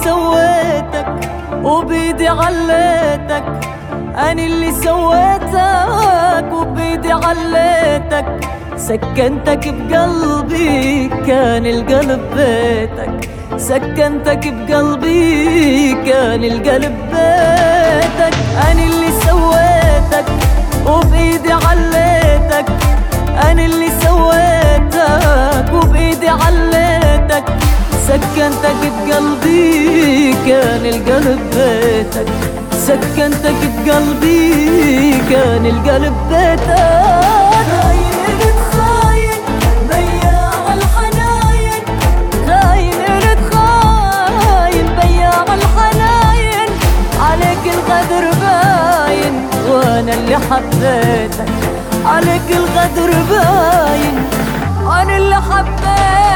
سويتك وبيدي عليتك، أنا اللي سويتك وبيدي عليتك. سكنتك بقلبي كان القلب بيتك، سكنتك بقلبي كان القلب بيتك. أنا اللي سويتك وبإيدي عليتك، أنا اللي سويتك وبإيدي عليتك. سكنتك بقلبي كان القلب بيتك، سكنتك بقلبي كان القلب بيتك. أنا اللي حبيتك عليك الغدر باين، أنا اللي حبيتك.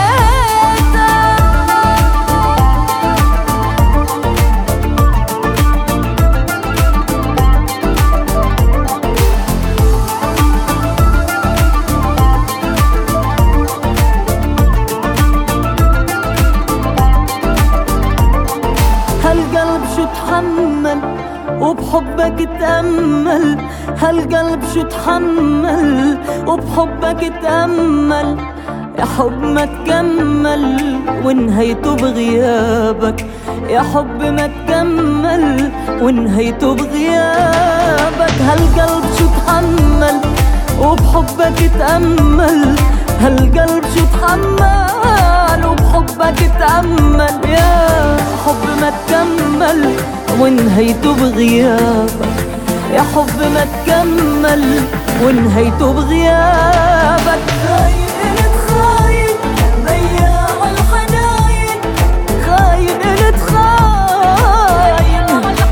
هالقلب شو تحمل وبحبك اتأمل، هالقلب شو تحمل وبحبك اتأمل. يا حب ما تكمل ونهيته بغيابك، يا حب ما تكمل ونهيته بغيابك. هالقلب شو تحمل وبحبك اتأمل، هالقلب شو تحمل وبحبك اتأمل. يا حب ما تكمل ونهيته بغيابك، يا حب ما تكمل ونهيته بغيابك. خاين قلت خاين بياع الحناين، خاين قلت خاين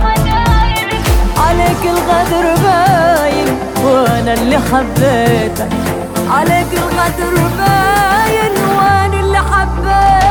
عليك الغدر باين، وانا اللي حبيتك عليك الغدر باين، وانا اللي حبيتك.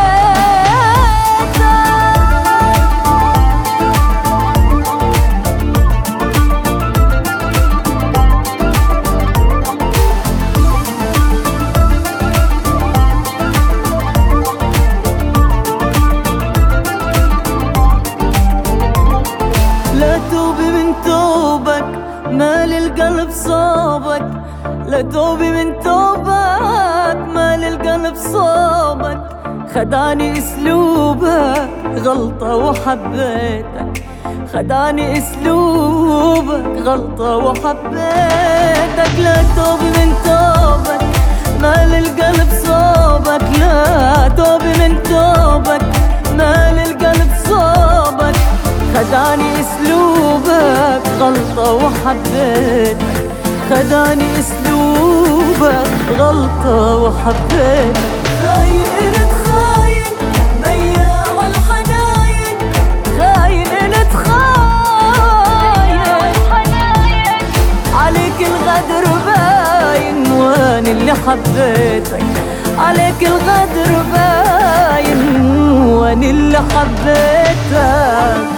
لا توبي من توبك مال القلب صوبك، لا توبي من توبك مال القلب صوبك. خداني اسلوبك غلطة وحبيتك، خداني اسلوبك غلطة وحبيتك. لا توبي من توبك مال القلب صوبك، لا توبي من توبك مال القلب صوبك. خداني اسلوبك غلطة وحبيتك، خداني اسلوبك غلطة وحبيتك. خاين قلت خاين بياع الحناين، خاين قلت خاين عليك الغدر باين، وانا اللي حبيتك عليك الغدر باين، وانا اللي حبيتك.